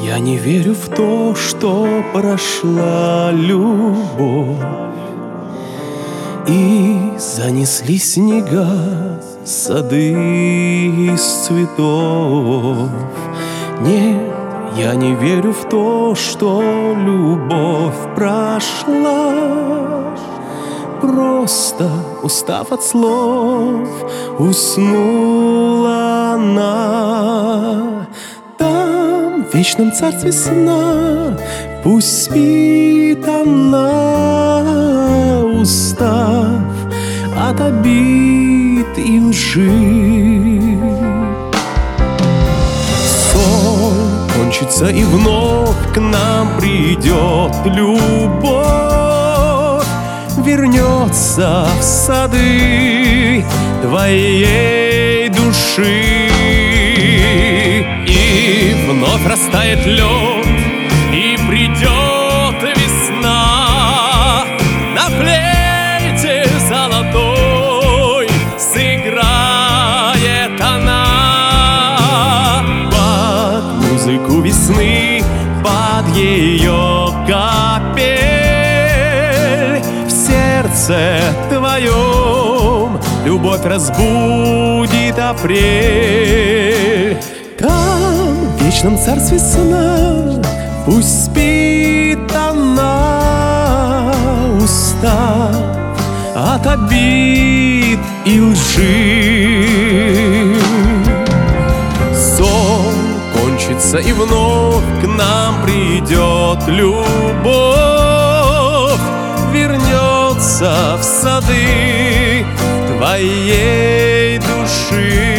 Я не верю в то, что прошла любовь, и занесли снега сады из цветов. Нет, я не верю в то, что любовь прошла. Просто, устав от слов, уснула она. Там, в вечном царстве сна, пусть спит она, устав от обид и лжи. Сон кончится, и вновь к нам придет любовь, вернется в сады твоей души. И вновь растает лед, и придет весна. На флейте золотой сыграет она под музыку весны, под ее капель. В сердце твоем любовь разбудит апрель. Там, в вечном царстве сна, пусть спит она, устав от обид и лжи. Сон кончится, и вновь к нам придет любовь, вернется в сады твоей души.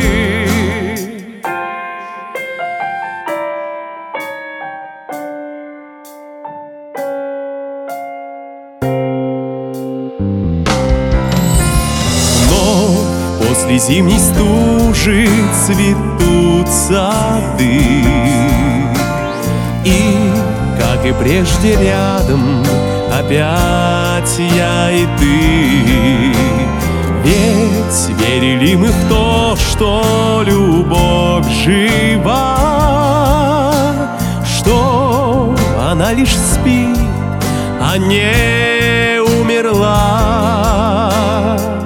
После зимней стужи цветут сады, и, как и прежде, рядом опять я и ты. Ведь верили мы в то, что любовь жива, что она лишь спит, а не умерла.